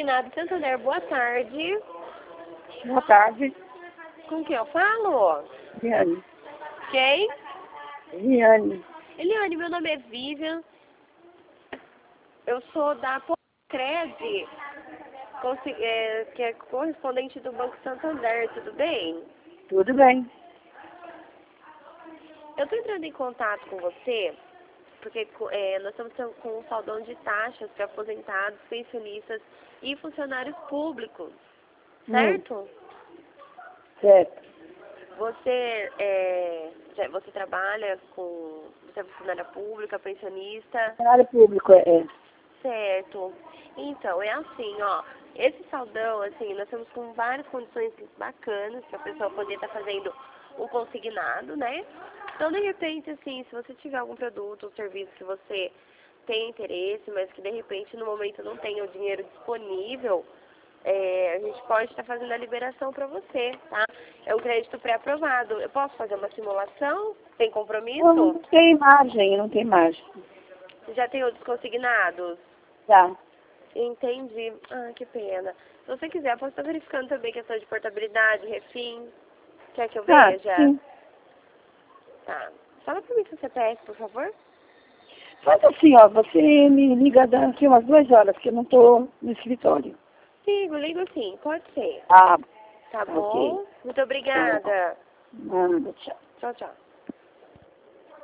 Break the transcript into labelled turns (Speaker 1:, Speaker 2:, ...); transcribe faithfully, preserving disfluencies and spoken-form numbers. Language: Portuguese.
Speaker 1: Consignado Santander, boa tarde.
Speaker 2: Boa tarde.
Speaker 1: Com quem eu falo?
Speaker 2: Eliane.
Speaker 1: Quem?
Speaker 2: Eliane.
Speaker 1: Eliane, meu nome é Vivian. Eu sou da Cred, é, que é correspondente do Banco Santander, tudo bem?
Speaker 2: Tudo bem.
Speaker 1: Eu estou entrando em contato com você, porque é, nós estamos com um saldão de taxas para aposentados, pensionistas e funcionários públicos, certo?
Speaker 2: Hum. Certo.
Speaker 1: Você, é, já- você trabalha com, você é funcionária pública, pensionista?
Speaker 2: Funcionário público, é.
Speaker 1: Certo. Então, é assim, ó, esse saldão, assim, nós estamos com várias condições bacanas para a pessoa poder estar fazendo um consignado, né? Então, de repente, assim, se você tiver algum produto ou serviço que você tem interesse, mas que de repente no momento não tenha o dinheiro disponível, é, a gente pode estar fazendo a liberação para você, tá? É um crédito pré-aprovado. Eu posso fazer uma simulação? Tem compromisso?
Speaker 2: Não, não tem margem, não tem margem.
Speaker 1: Você já tem outros consignados?
Speaker 2: Tá.
Speaker 1: Entendi. Ah, que pena. Se você quiser, posso estar verificando também questão de portabilidade, refim. Quer que eu
Speaker 2: Tá,
Speaker 1: veja?
Speaker 2: sim.
Speaker 1: Tá. Fala pra mim seu C P F, por favor.
Speaker 2: Faz assim, ó, você me liga daqui umas duas horas, que eu não tô no escritório.
Speaker 1: Ligo, ligo sim. Pode ser.
Speaker 2: Ah,
Speaker 1: Tá
Speaker 2: ok.
Speaker 1: bom? Muito obrigada.
Speaker 2: Nada, tchau.
Speaker 1: Tchau, tchau.